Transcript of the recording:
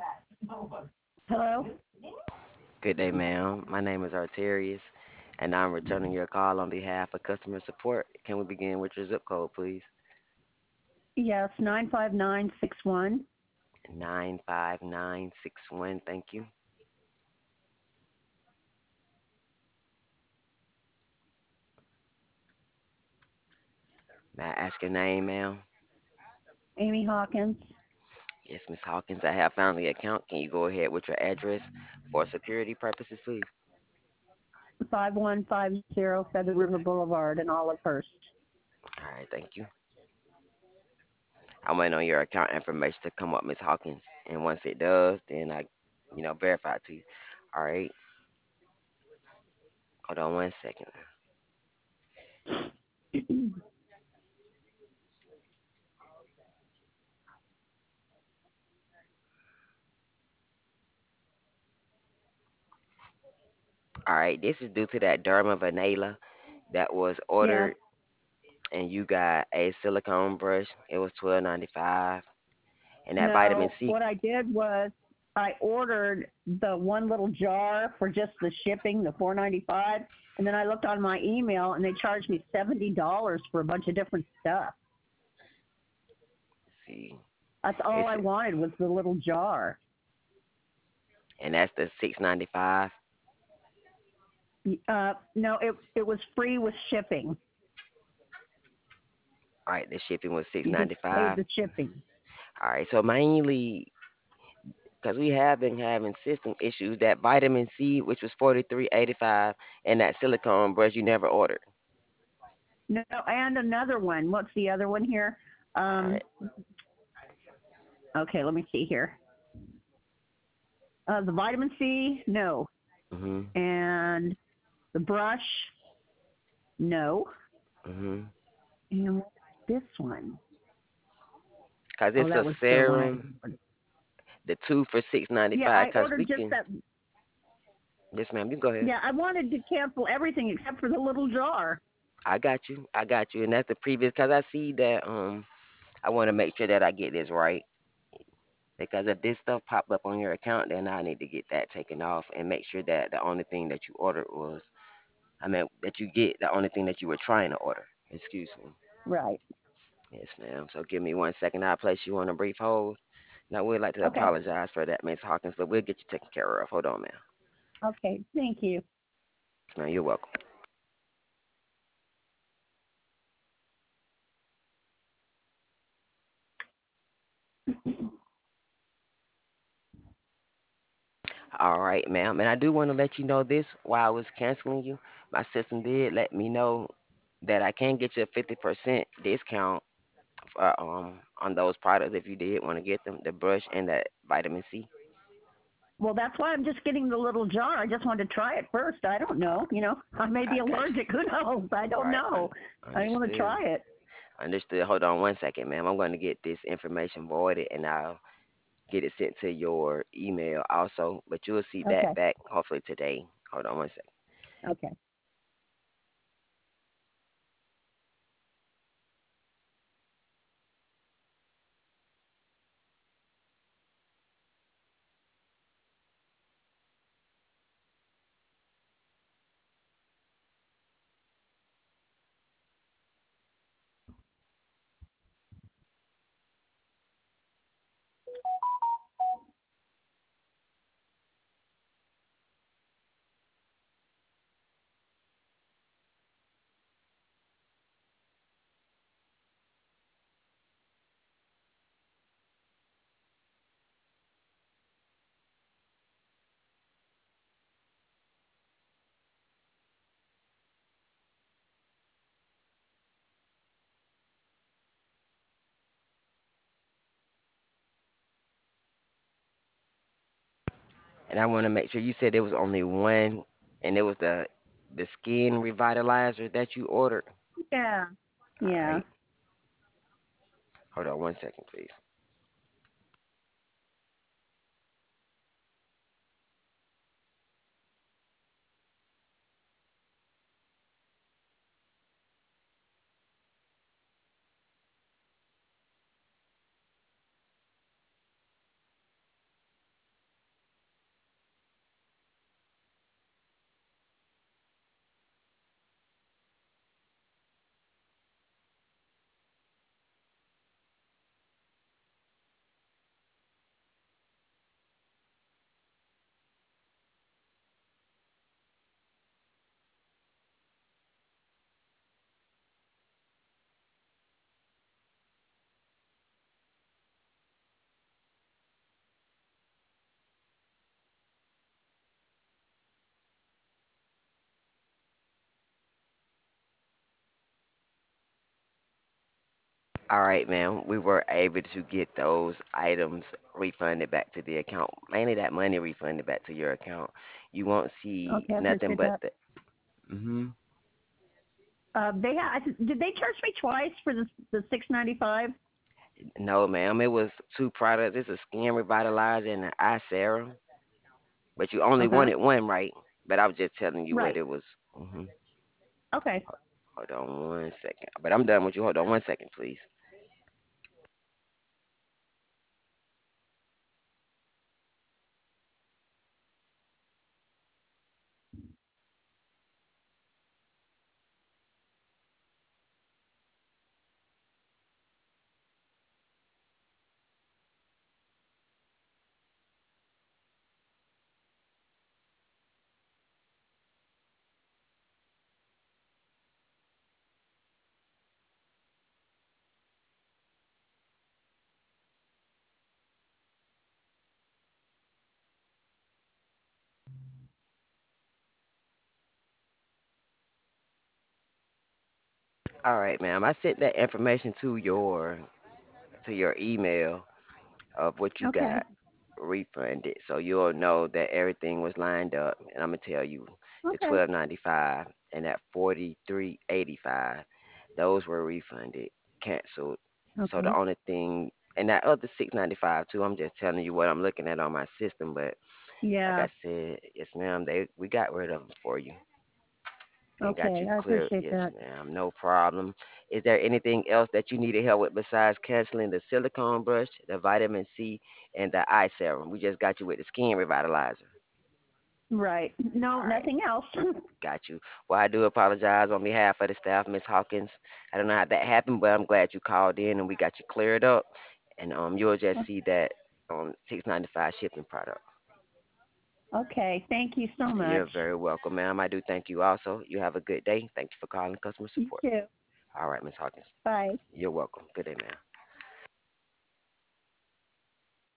Hello? Good day, ma'am. My name is Arterius, and I'm returning your call on behalf of customer support. Can we begin with your zip code, please? Yes, 95961. 95961. Thank you. May I ask your name, ma'am? Amy Hawkins, Yes, Miss Hawkins. I have found the account. Can you go ahead with your address for security purposes, please? 5150 Feather River Boulevard in Olivehurst. All right, thank you. I'm waiting on your account information to come up, Miss Hawkins. And once it does, then I verify it to you. All right. Hold on one second. All right. This is due to that Derma Vanilla that was Yes. ordered, and you got a silicone brush. It was 12.95, and that vitamin No, C. what I did was I ordered the one little jar for just the shipping, the 4.95, and then I looked on my email and they charged me $70 for a bunch of different stuff. See, That's all it's I wanted was the little jar. and that's the 6.95. No, it was free with shipping. All right, the shipping was six You just ninety paid five. the shipping. All right, so mainly because we have been having system issues, that vitamin C, which was 43.85, and that silicone brush you never ordered. No, and another one. What's the other one here? All Um, right. okay, let me see here. The vitamin C, no, Mhm. and the brush, no, Mhm. and what's this one? Cause Oh, it's that a was the one I serum, ordered. the two for six ninety Yeah, five. I Cause we ordered just can. that. Yes, ma'am. You go ahead. Yeah, I wanted to cancel everything except for the little jar. I got you. I got you. And that's the previous. Cause I see that. I want to make sure that I get this right. Because if this stuff popped up on your account, then I need to get that taken off and make sure that the only thing that you ordered was, I mean, that you get the only thing that you were trying to order. Excuse me. Right. Yes, ma'am. So give me 1 second. I'll place you on a brief hold. Now, we'd like to Okay. apologize for that, Miss Hawkins, but we'll get you taken care of. Hold on, ma'am. Okay. Thank you. Yes, ma'am, you're welcome. All right, ma'am. And I do want to let you know this while I was canceling you. My system did let me know that I can get you a 50% discount on those products if you did want to get them, the brush and that vitamin C. Well, that's why I'm just getting the little jar. I just wanted to try it first. I don't know. I may be I got you. allergic. Who knows? I don't Right. know. I want to Understood. try it. Understood. Hold on 1 second, ma'am. I'm going to get this information voided and I'll get it sent to your email also. But you'll see that Okay. back hopefully today. Hold on 1 second. Okay. And I want to make sure you said there was only one, and it was the skin revitalizer that you ordered. Yeah. All Yeah. right. Hold on 1 second, please. All right, ma'am. We were able to get those items refunded back to the account. Mainly that money refunded back to your account. You won't see Okay, I nothing appreciate but that. the. Hmm. Did they charge me twice for the 695? No, ma'am. It was two products. It's a skin revitalizer and an eye serum. But you only Okay. wanted one, right? But I was just telling you what Right. it was. Hmm. Okay. Hold on 1 second. But I'm done with you. Hold on 1 second, please. All right, ma'am. I sent that information to your email of what you Okay. got refunded, so you'll know that everything was lined up. And I'm gonna tell you, the Okay. 12.95 and that 43.85, those were refunded, canceled. So the Okay. only thing, and that other 6.95 too. I'm just telling you what I'm looking at on my system, but like I Yeah. said, yes, ma'am. We got rid of them for you and got Okay. you I clear. appreciate Yes, that. ma'am. No problem. Is there anything else that you needed help with besides canceling the silicone brush, the vitamin C, and the eye serum? We just got you with the skin revitalizer. Right. No, All right. nothing else. Got you. Well, I do apologize on behalf of the staff, Miss Hawkins. I don't know how that happened, but I'm glad you called in and we got you cleared up. And you'll just see that 6.95 shipping product. Okay. Thank you so You're much. very welcome, ma'am. I do thank you also. You have a good day. Thank you for calling customer You support. too. All right, Miss Hawkins. Bye. You're welcome. Good day, ma'am.